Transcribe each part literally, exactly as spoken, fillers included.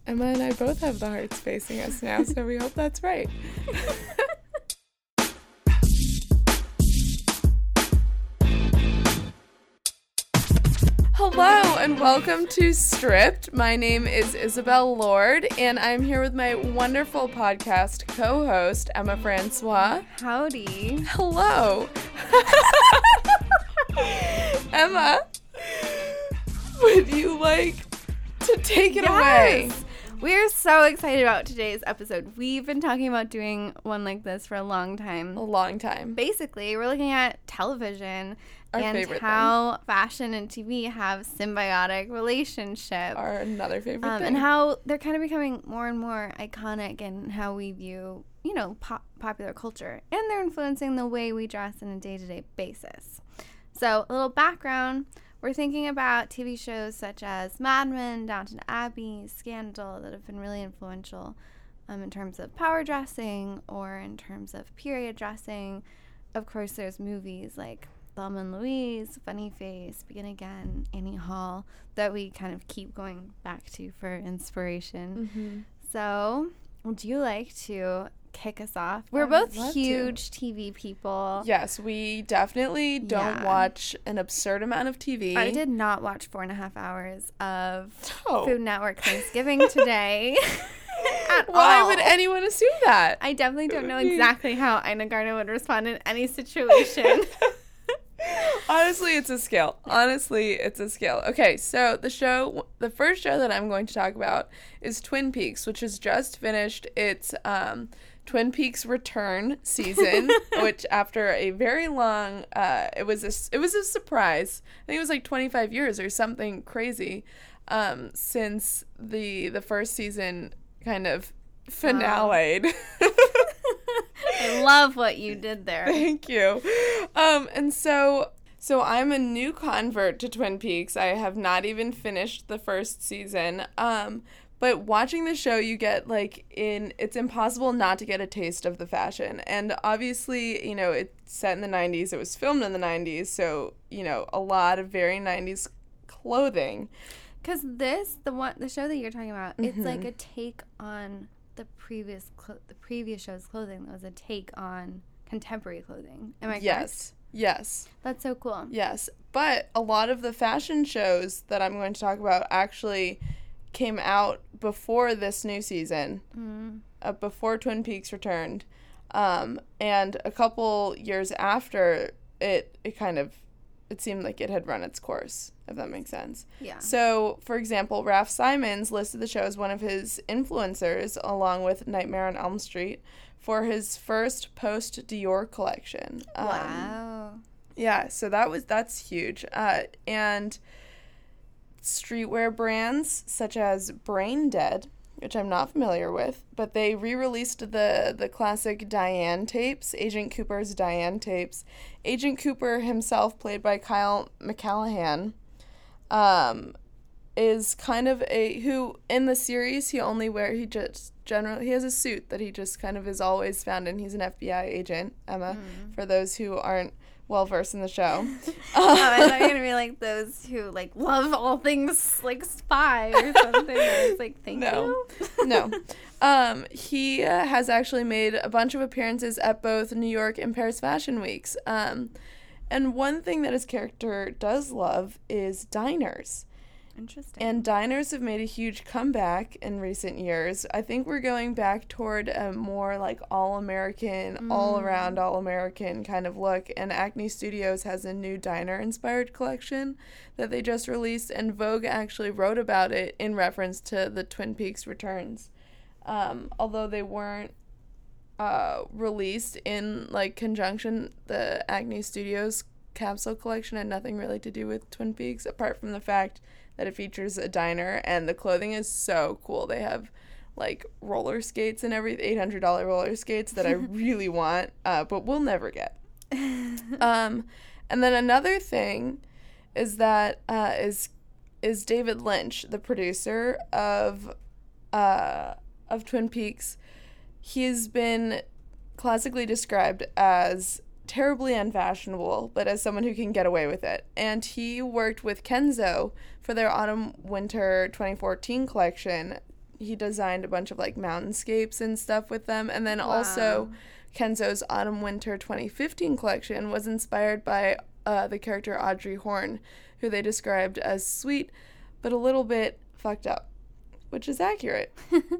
Emma and I both have the hearts facing us now, so we hope that's right. Hello and welcome to Stripped. My name is Isabel Lord, and I'm here with my wonderful podcast co-host, Emma Francois. Howdy. Hello. Emma, would you like to take it yes. away? We're so excited about today's episode. We've been talking about doing one like this for a long time. A long time. Basically, we're looking at television Our and favorite how thing. fashion and T V have symbiotic relationships. Our another favorite um, thing. And how they're kind of becoming more and more iconic in how we view, you know, pop- popular culture. And they're influencing the way we dress on a day-to-day basis. So, a little background. We're thinking about T V shows such as Mad Men, Downton Abbey, Scandal that have been really influential um, in terms of power dressing or in terms of period dressing. Of course, there's movies like Thelma and Louise, Funny Face, Begin Again, Annie Hall that we kind of keep going back to for inspiration. Mm-hmm. So, would you like to kick us off? We're I both would love huge to. T V people. Yes, we definitely don't Yeah. watch an absurd amount of T V. I did not watch four and a half hours of No. Food Network Thanksgiving today. At Why all. would anyone assume that? I definitely don't know exactly how Ina Garner would respond in any situation. Honestly, it's a skill. Honestly, it's a skill. Okay, so the show, the first show that I'm going to talk about is Twin Peaks, which has just finished its um, Twin Peaks Return season, which after a very long, uh, it was a, it was a surprise. I think it was like twenty-five years or something crazy um, since the the first season kind of finale'd. I love what you did there. Thank you. Um, and so, so I'm a new convert to Twin Peaks. I have not even finished the first season. Um, but watching the show, you get like in, it's impossible not to get a taste of the fashion. And obviously, you know, it's set in the nineties. It was filmed in the nineties. So, you know, a lot of very nineties clothing. Because this, the one, the show that you're talking about, it's Mhm. like a take on the previous, clo- the previous show's clothing. That was a take on contemporary clothing. Am I correct? Yes. Yes. That's so cool. Yes, but a lot of the fashion shows that I'm going to talk about actually came out before this new season, Mm. uh, before Twin Peaks returned, um, and a couple years after it, it kind of, it seemed like it had run its course, if that makes sense. Yeah. So, for example, Ralph Simons listed the show as one of his influencers, along with Nightmare on Elm Street, for his first post-Dior collection. Um, Wow. Yeah, so that was that's huge. Uh, and streetwear brands such as Brain Dead, which I'm not familiar with, but they re-released the the classic Diane tapes, Agent Cooper's Diane tapes. Agent Cooper himself, played by Kyle MacLachlan, um, is kind of a who in the series he only wear he just generally he has a suit that he just kind of is always found in. He's an F B I agent, Emma, Mm. for those who aren't well versed in the show. Oh, I thought you were gonna be like those who like love all things like spy or something. I was like, thank No. you. No. Um, he uh, has actually made a bunch of appearances at both New York and Paris Fashion Weeks. Um, and one thing that his character does love is diners. Interesting. And diners have made a huge comeback in recent years. I think we're going back toward a more like all-American, Mm. all-around all-American kind of look. And Acne Studios has a new diner-inspired collection that they just released. And Vogue actually wrote about it in reference to the Twin Peaks returns. Um, although they weren't uh, released in like conjunction, the Acne Studios capsule collection had nothing really to do with Twin Peaks, apart from the fact that it features a diner, and the clothing is so cool. They have like roller skates and everything, eight hundred dollars roller skates that I really want, uh, but we'll never get. Um, and then another thing is that uh, is is David Lynch, the producer of uh, of Twin Peaks. He's been classically described as terribly unfashionable, but as someone who can get away with it. And he worked with Kenzo for their autumn-winter twenty fourteen collection he designed a bunch of like mountainscapes and stuff with them. And then wow. also Kenzo's Autumn Winter twenty fifteen collection was inspired by uh, the character Audrey Horne, who they described as sweet but a little bit fucked up, which is accurate.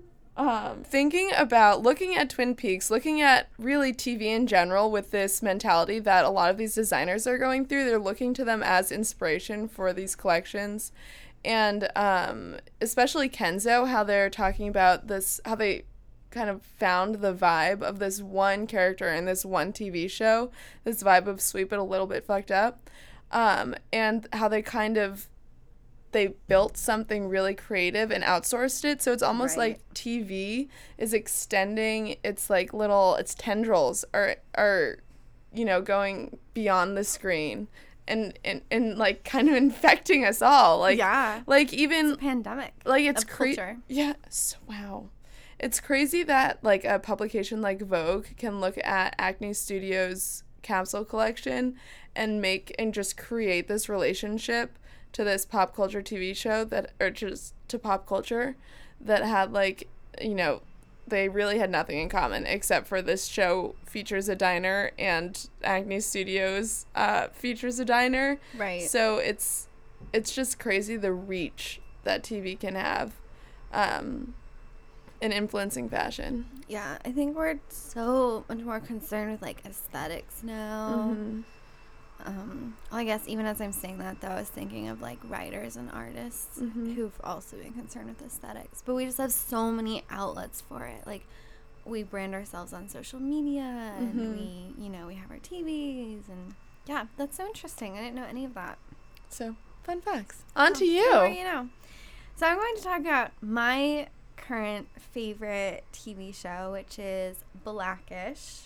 Um, thinking about looking at Twin Peaks, looking at really T V in general with this mentality that a lot of these designers are going through, they're looking to them as inspiration for these collections. And um, especially Kenzo, how they're talking about this, how they kind of found the vibe of this one character in this one T V show, this vibe of sweet but a little bit fucked up, um, and how they kind of they built something really creative and outsourced it. So it's almost right. like T V is extending its like little, its tendrils are, are, you know, going beyond the screen and, and, and like kind of infecting us all. Like, yeah. Like even. It's a pandemic. Like it's crazy. Yeah. So, wow. It's crazy that like a publication like Vogue can look at Acne Studios' capsule collection and make and just create this relationship to this pop culture T V show that, or just to pop culture that had like, you know, they really had nothing in common except for this show features a diner and Acne Studios uh, features a diner. Right. So it's, it's just crazy the reach that T V can have um, in influencing fashion. Yeah, I think we're so much more concerned with like aesthetics now. Mm-hmm. Um, well, I guess even as I'm saying that, though, I was thinking of, like, writers and artists mm-hmm. who've also been concerned with aesthetics. But we just have so many outlets for it. Like, we brand ourselves on social media, and mm-hmm. we, you know, we have our T Vs. And, yeah, that's so interesting. I didn't know any of that. So, fun facts. On oh, to you. More you know. So I'm going to talk about my current favorite T V show, which is Blackish.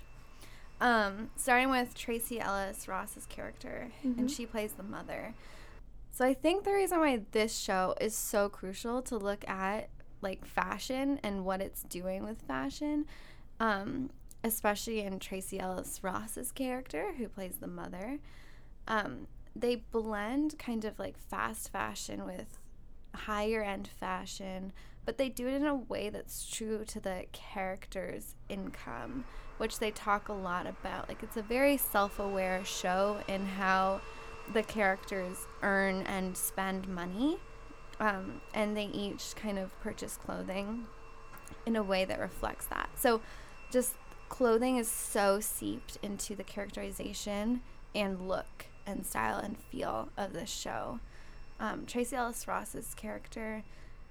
Um, starting with Tracee Ellis Ross's character, mm-hmm. and she plays the mother. So I think the reason why this show is so crucial to look at, like, fashion and what it's doing with fashion, um, especially in Tracee Ellis Ross's character, who plays the mother, um, they blend kind of, like, fast fashion with higher-end fashion, but they do it in a way that's true to the character's income, which they talk a lot about. Like, it's a very self-aware show in how the characters earn and spend money, um, and they each kind of purchase clothing in a way that reflects that. So just clothing is so seeped into the characterization and look and style and feel of this show. Um, Tracee Ellis Ross's character,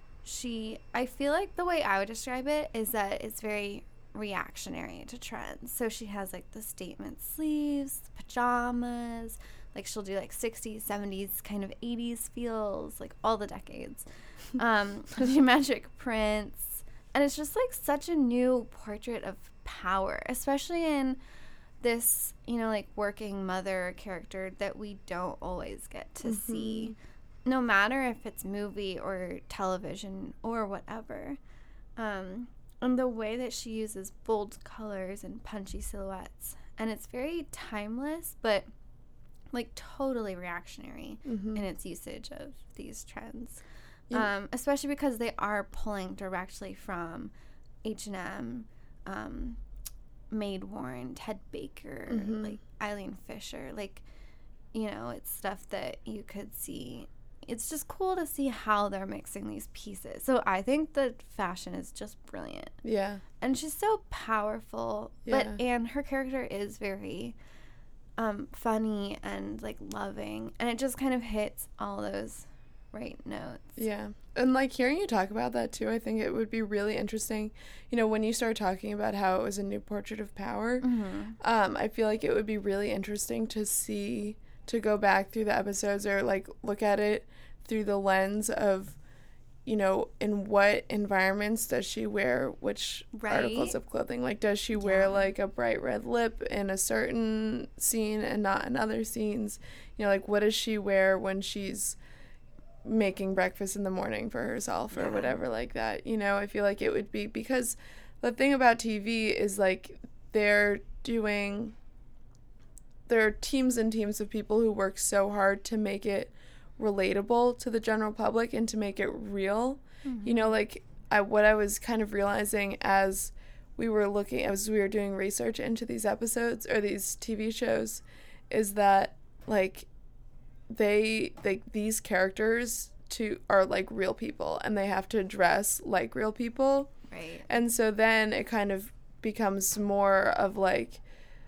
she, I feel like the way I would describe it is that it's very reactionary to trends. So she has like the statement sleeves, pajamas, like she'll do like sixties, seventies, kind of eighties feels, like all the decades. Um, geometric prints. And it's just like such a new portrait of power, especially in this, you know, like working mother character that we don't always get to mm-hmm. see, no matter if it's movie or television or whatever. Um, and the way that she uses bold colors and punchy silhouettes. And it's very timeless, but like totally reactionary mm-hmm. in its usage of these trends. Yeah. Um, especially because they are pulling directly from H and M, um, Maid Warren, Ted Baker, mm-hmm. like Eileen Fisher. Like, you know, it's stuff that you could see. It's just cool to see how they're mixing these pieces. So I think the fashion is just brilliant. Yeah. And she's so powerful. Yeah. But and her character is very um, funny and like loving. And it just kind of hits all those right notes. Yeah. And like hearing you talk about that too, I think it would be really interesting. You know, when you start talking about how it was a new portrait of power, mm-hmm. um, I feel like it would be really interesting to see, to go back through the episodes or like look at it through the lens of, you know, in what environments does she wear which right. articles of clothing? Like, does she wear yeah. like a bright red lip in a certain scene and not in other scenes? You know, like what does she wear when she's making breakfast in the morning for herself or yeah. whatever like that? You know, I feel like it would be, because the thing about T V is like they're doing, there are teams and teams of people who work so hard to make it relatable to the general public and to make it real. Mm-hmm. You know, like I what I was kind of realizing as we were looking, as we were doing research into these episodes or these T V shows, is that, like, they, they these characters to are, like, real people, and they have to dress like real people. Right. And so then it kind of becomes more of, like,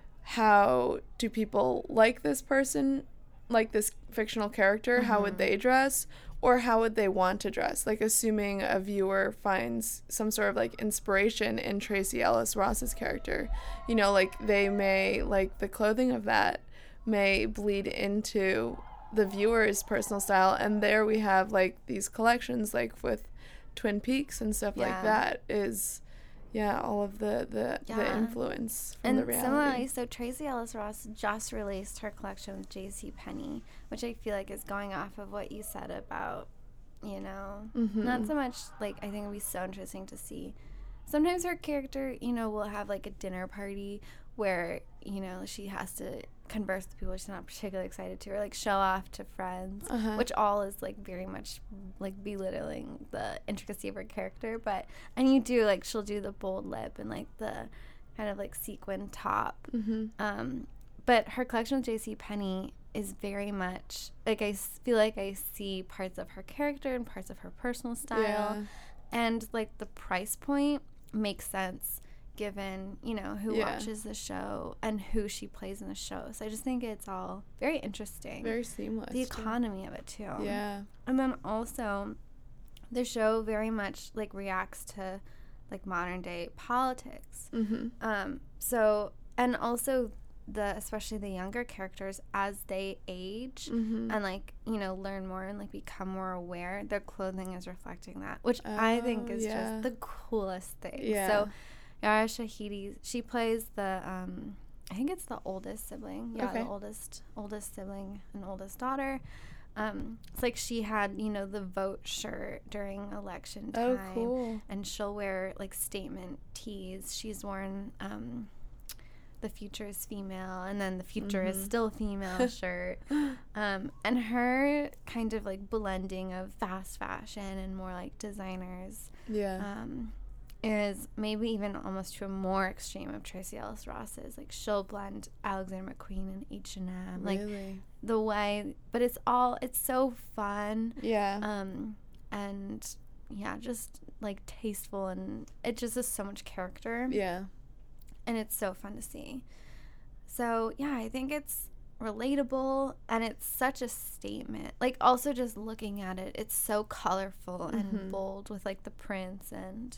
how do people like this person, like this fictional character, mm-hmm. how would they dress, or how would they want to dress? Like, assuming a viewer finds some sort of, like, inspiration in Tracee Ellis Ross's character. You know, like, they may, like, the clothing of that may bleed into the viewer's personal style. And there we have, like, these collections, like, with Twin Peaks and stuff yeah. like that is... Yeah, all of the, the, yeah. the influence from and the reality. Similarly, so Tracee Ellis Ross just released her collection with JCPenney, which I feel like is going off of what you said about, you know, mm-hmm. not so much, like, I think it would be so interesting to see. Sometimes her character, you know, will have, like, a dinner party where, you know, she has to converse with people she's not particularly excited to, or, like, show off to friends, uh-huh. which all is, like, very much, like, belittling the intricacy of her character. But, and you do, like, she'll do the bold lip and, like, the kind of, like, sequin top. Mm-hmm. Um, but her collection with JCPenney is very much, like, I feel like I see parts of her character and parts of her personal style. Yeah. And, like, the price point makes sense given, you know, who yeah. watches the show and who she plays in the show. So I just think it's all very interesting. Very seamless. The economy of it, too. Yeah. And then also, the show very much, like, reacts to, like, modern-day politics. Mm-hmm. Um, so, and also, the especially the younger characters, as they age mm-hmm. and, like, you know, learn more and, like, become more aware, their clothing is reflecting that, which oh, I think is yeah. just the coolest thing. Yeah. So, Yara Shahidi, she plays the, um, I think it's the oldest sibling. Yeah, okay. the oldest oldest sibling and oldest daughter. Um, it's like she had, you know, the vote shirt during election time. Oh, cool. And she'll wear, like, statement tees. She's worn um, the future is female, and then the future mm-hmm. is still female shirt. Um, and her kind of, like, blending of fast fashion and more, like, designers. Yeah. Um, is maybe even almost to a more extreme of Tracee Ellis Ross's. Like, she'll blend Alexander McQueen and H and M. Like, really? The way, but it's all, it's so fun. Yeah. Um, and, yeah, just, like, tasteful, and it just is so much character. Yeah. And it's so fun to see. So, yeah, I think it's relatable, and it's such a statement. Like, also just looking at it, it's so colorful and mm-hmm. bold with, like, the prints, and...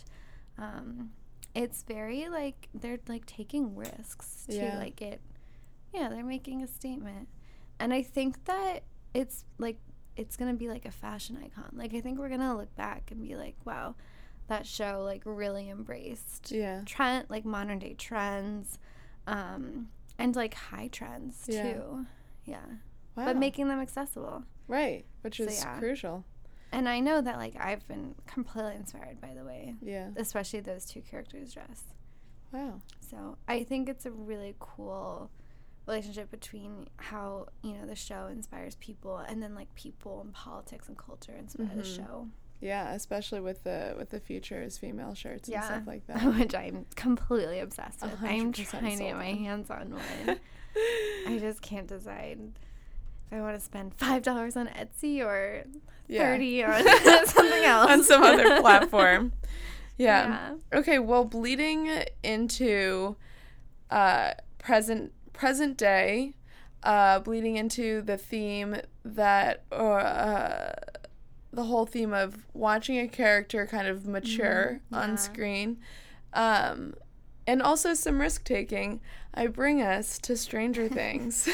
Um, it's very, like, they're, like, taking risks to, yeah. like, it, yeah, they're making a statement. And I think that it's, like, it's gonna be, like, a fashion icon. Like, I think we're gonna look back and be like, wow, that show, like, really embraced yeah. trend, like, modern-day trends, um, and, like, high trends, yeah. too. Yeah. Wow. But making them accessible. Right, which is so, yeah. crucial. And I know that, like, I've been completely inspired by the way. Yeah. Especially those two characters dress. Wow. So I think it's a really cool relationship between how, you know, the show inspires people, and then, like, people and politics and culture inspire mm-hmm. the show. Yeah, especially with the with the futures female shirts yeah. and stuff like that. Which I'm completely obsessed with. I'm trying to get my hands on one. I just can't decide if I want to spend five dollars on Etsy or thirty yeah. on something else. On some other platform. Yeah. yeah. Okay, well, bleeding into uh, present present day, uh, bleeding into the theme that, or uh, the whole theme of watching a character kind of mature mm-hmm. yeah. on screen, um, and also some risk taking, I bring us to Stranger Things.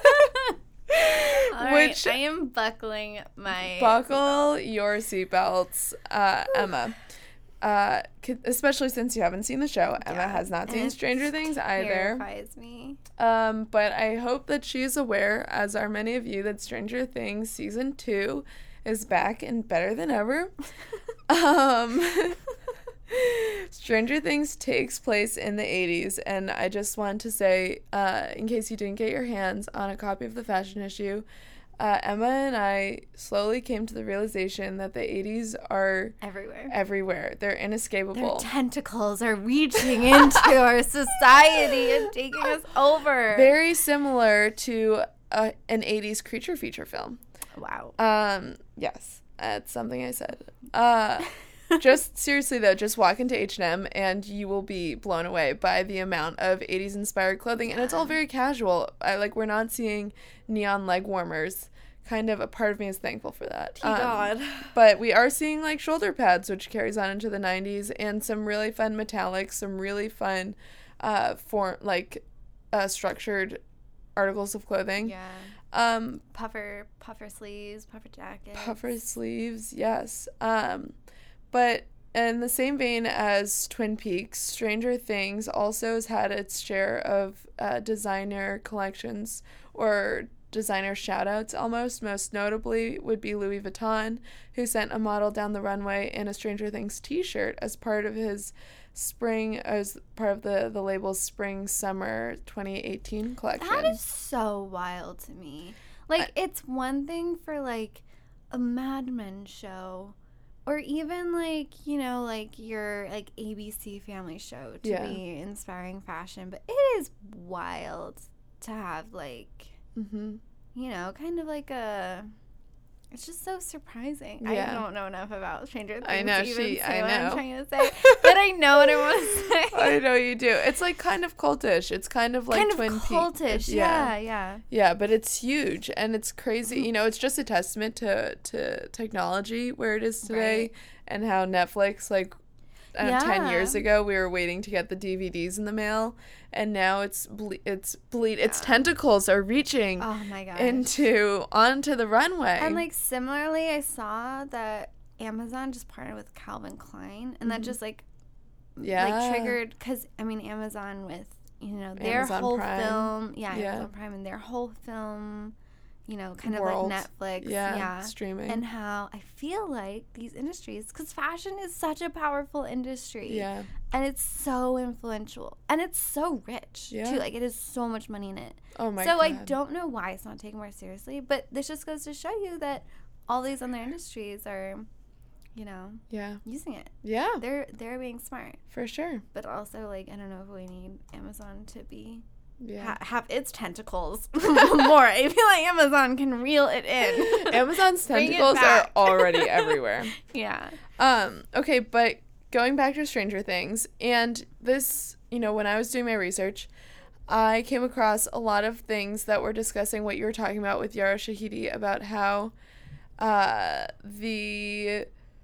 All Which right, I am buckling my buckle seatbelt. your seatbelts, uh, Emma. Uh, especially since you haven't seen the show. Yeah, Emma has not seen Stranger Things either. Terrifies me. Um, but I hope that she's aware, as are many of you, that Stranger Things season two is back and better than ever. um, Stranger Things takes place in the eighties, and I just want to say, uh, in case you didn't get your hands on a copy of the fashion issue, uh, Emma and I slowly came to the realization that the eighties are everywhere. Everywhere. They're inescapable. Their tentacles are reaching into our society and taking us over. Very similar to uh, an eighties creature feature film. Wow. Um, yes, that's something I said. Uh, just seriously though, just walk into H and M and you will be blown away by the amount of eighties inspired clothing, and it's all very casual. I like we're not seeing neon leg warmers. Kind of a part of me is thankful for that. Thank um, God. But we are seeing like shoulder pads, which carries on into the nineties, and some really fun metallics, some really fun, uh, form like, uh, structured articles of clothing. Yeah. Um, puffer, puffer sleeves, puffer jackets. Puffer sleeves, yes. Um, but in the same vein as Twin Peaks, Stranger Things also has had its share of uh, designer collections or designer shout-outs almost. Most notably would be Louis Vuitton, who sent a model down the runway in a Stranger Things t-shirt as part of his spring, as part of the, the label's spring-summer twenty eighteen collection. That is so wild to me. Like, I, it's one thing for, like, a Mad Men show, or even, like, you know, like your, like, A B C family show to yeah. be inspiring fashion, but it is wild to have, like... Mm-hmm. You know, kind of like a... It's just so surprising. Yeah. I don't know enough about Stranger Things I know, to even she, say I what know. I'm trying to say. But I know what I want to say. I know you do. It's like kind of cultish. It's kind of like kind Twin of Peaks. cultish, yeah, yeah, yeah. Yeah, but it's huge and it's crazy. You know, it's just a testament to, to technology where it is today, right. And how Netflix, like, Uh, yeah. ten years ago we were waiting to get the D V Ds in the mail, and now it's ble- it's bleed yeah. its tentacles are reaching oh my gosh. into onto the runway. And like similarly, I saw that Amazon just partnered with Calvin Klein, and mm-hmm. that just like yeah like triggered, because I mean Amazon with you know their Amazon whole Prime. film yeah, yeah Amazon Prime and their whole film you know, kind World. of like Netflix. Yeah, yeah. streaming. And how I feel like these industries, because fashion is such a powerful industry. Yeah. And it's so influential. And it's so rich, yeah. too. Like, it is so much money in it. Oh, my so God. I don't know why it's not taken more seriously. But this just goes to show you that all these other industries are, you know, yeah, using it. Yeah. They're, they're being smart. For sure. But also, like, I don't know if we need Amazon to be... Yeah. Ha- have its tentacles more. I feel like Amazon can reel it in. Amazon's tentacles are already everywhere. Yeah. Um. Okay, but going back to Stranger Things, and this, you know, when I was doing my research, I came across a lot of things that were discussing what you were talking about with Yara Shahidi about how, uh, the,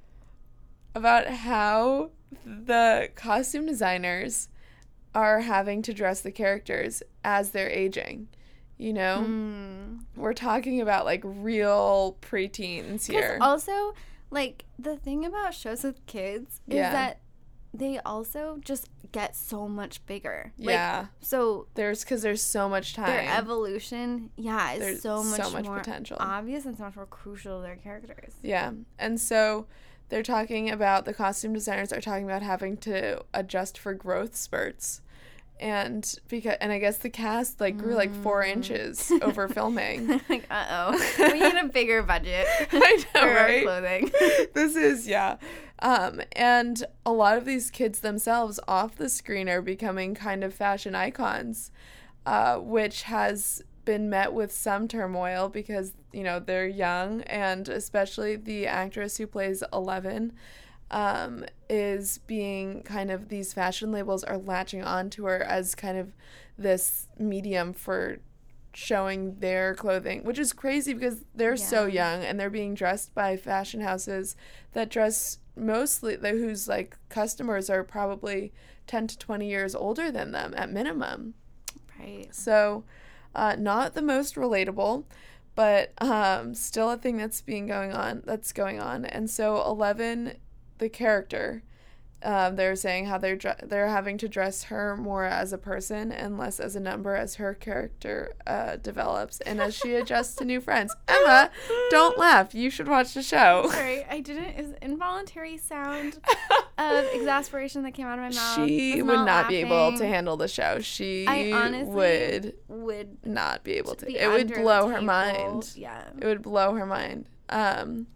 about how the costume designers are having to dress the characters as they're aging, you know? Mm. We're talking about, like, real preteens here. Also, like, the thing about shows with kids is yeah. that they also just get so much bigger. Yeah. Like, so... There's, because there's so much time. Their evolution, yeah, is there's so much, so much more potential. obvious and so much more crucial to their characters. Yeah. And so... They're talking about, the costume designers are talking about having to adjust for growth spurts. And because, and I guess the cast, like, grew, like, four mm. inches over filming. Like, uh-oh. We need a bigger budget I know, for right? our clothing. This is, yeah. Um, and a lot of these kids themselves off the screen are becoming kind of fashion icons, uh, which has been met with some turmoil because, you know, they're young, and especially the actress who plays Eleven um, is being kind of, these fashion labels are latching onto her as kind of this medium for showing their clothing, which is crazy because they're yeah. so young and they're being dressed by fashion houses that dress mostly, whose like customers are probably ten to twenty years older than them at minimum. Right. So uh, not the most relatable, but um, still a thing that's being going on, that's going on. And so Eleven, the character, um, they're saying how they're dr- they're having to dress her more as a person and less as a number as her character uh, develops and as she adjusts to new friends. Emma, don't laugh. You should watch the show. Sorry, I didn't. Is involuntary sound of exasperation that came out of my mouth. She would not laughing. be able to handle the show. She I honestly would would not be able to. Be it would blow her table. mind. Yeah, it would blow her mind. Um.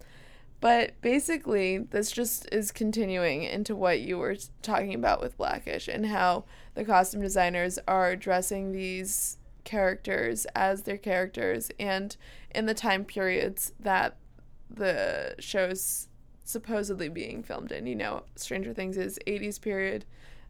But basically, this just is continuing into what you were talking about with Blackish and how the costume designers are dressing these characters as their characters and in the time periods that the show's supposedly being filmed in. You know, Stranger Things is eighties period.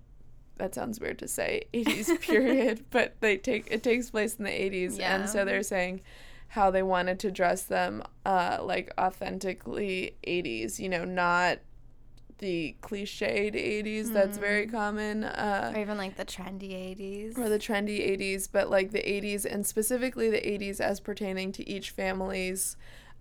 That sounds weird to say, eighties period, but they take it takes place in the eighties. Yeah. And so they're saying how they wanted to dress them uh, like authentically eighties, you know, not the cliched eighties mm. that's very common. Uh, or even like the trendy eighties. Or the trendy eighties, but like the eighties and specifically the eighties as pertaining to each family's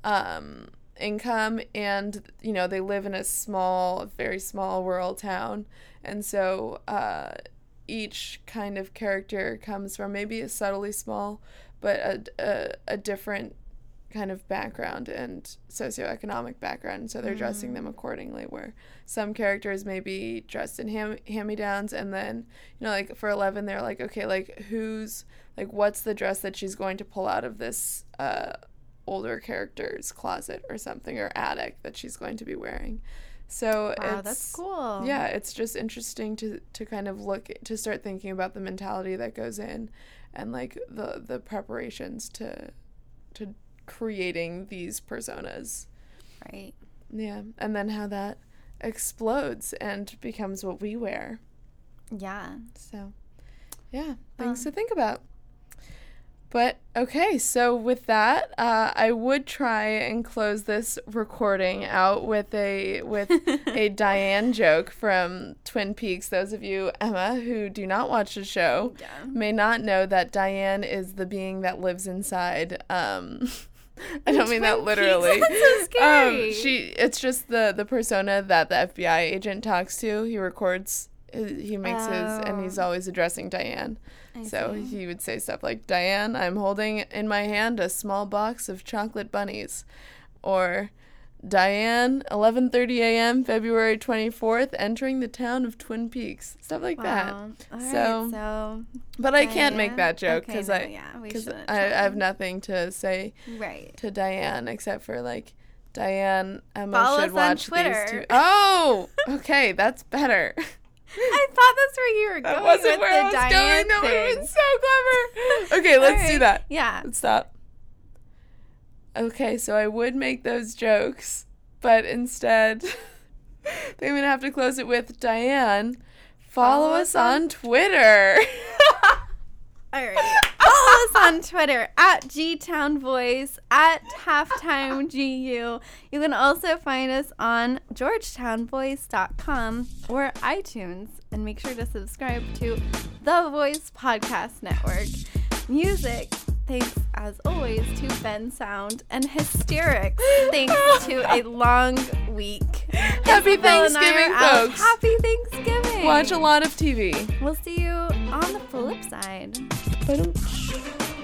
um, income. And, you know, they live in a small, very small rural town. And so uh, each kind of character comes from maybe a subtly small but a, a, a different kind of background and socioeconomic background, so they're mm. dressing them accordingly, where some characters may be dressed in ham- hand-me-downs, and then, you know, like, for Eleven, they're like, okay, like, who's, like, what's the dress that she's going to pull out of this uh, older character's closet or something, or attic that she's going to be wearing. So wow, it's, that's cool. Yeah, it's just interesting to, to kind of look, to start thinking about the mentality that goes in and, like, the, the preparations to to creating these personas. Right. Yeah, and then how that explodes and becomes what we wear. Yeah. So, yeah, things um. to think about. But, okay, so with that, uh, I would try and close this recording out with a with a Diane joke from Twin Peaks. Those of you, Emma, who do not watch the show yeah. may not know that Diane is the being that lives inside. Um, I don't mean that literally. That's so scary. Um, she, it's just the, the persona that the F B I agent talks to. He records, he makes oh. his, and he's always addressing Diane. I So see. he would say stuff like, Diane, I'm holding in my hand a small box of chocolate bunnies. Or, Diane, eleven thirty a.m., February twenty-fourth, entering the town of Twin Peaks. Stuff like wow. that. All so, right, so, but I can't make that joke okay, because no, I, yeah, we cause I, try. I have nothing to say right. to Diane except for, like, Diane, Emma Follow should us watch on Twitter. these two. Oh, okay, that's better. I thought that's where you were going That wasn't with where the I was Diane going. No, thing. it was so clever. Okay, let's right. do that. Yeah. Let's stop. Okay, so I would make those jokes, but instead, I'm going to have to close it with, Diane, follow, follow us on, on Twitter. All right. Follow us on Twitter at GTownVoice, at HalftimeGU. You can also find us on georgetown voice dot com or iTunes. And make sure to subscribe to The Voice Podcast Network. Music, thanks as always to Ben Sound. And hysterics, thanks to a long week. Happy Isabel Thanksgiving, folks. Happy Thanksgiving. Watch a lot of T V. We'll see you on the flip side. Ba-dum.